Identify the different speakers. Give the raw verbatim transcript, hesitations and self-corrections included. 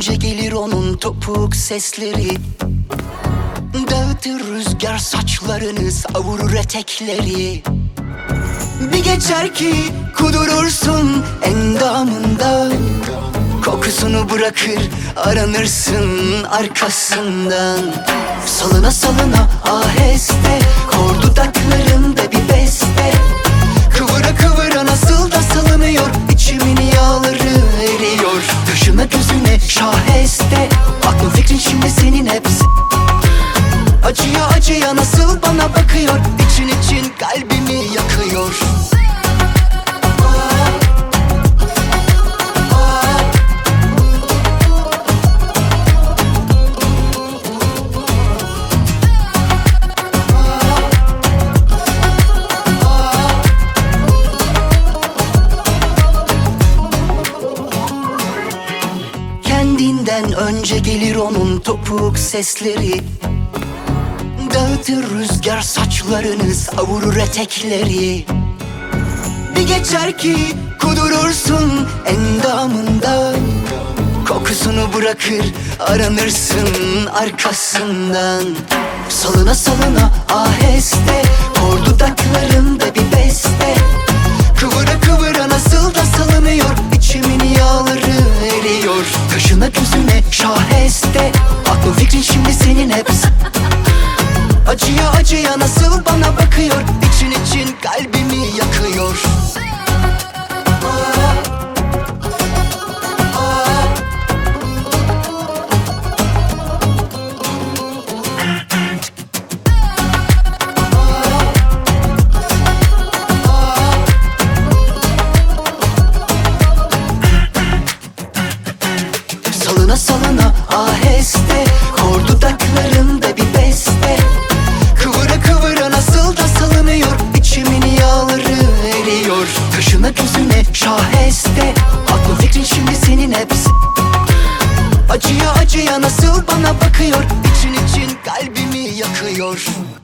Speaker 1: önce gelir onun topuk sesleri. Dağıtır rüzgar saçlarını, savurur etekleri. Bir geçer ki kudurursun endamında, kokusunu bırakır aranırsın arkasından. Salına salına aheste, kor dudaklarında bir beste. Kıvıra kıvıra nasıl da salınıyor, içimin yağları eriyor. Kaşına gözüne şaheste, aklın fikrin şimdi senin hepsi. Acıya acıya nasıl bana bakıyor, için için kalbimi yakıyor. Kendinden önce gelir onun topuk sesleri. Dağıtır rüzgar saçlarını, savurur etekleri. Bir geçer ki kudurursun endamında, kokusunu bırakır aranırsın arkasından. Salına salına aheste, kor dudaklarında bir beste. Kıvıra kıvıra nasıl da salınıyor, içimin yağları eriyor. Kaşına gözüne şaheste, aklın fikrin şimdi senin hepsi. Acıya acıya nasıl bana bakıyor, için için kalbimi yakıyor. Salına salına aheste, kor dudaklarında bir beste. Kıvıra kıvıra nasıl da salınıyor, içimin yağları eriyor. Kaşına gözüne şaheste, aklın fikrin şimdi senin hepsi. Acıya acıya nasıl bana bakıyor, için için kalbimi yakıyor.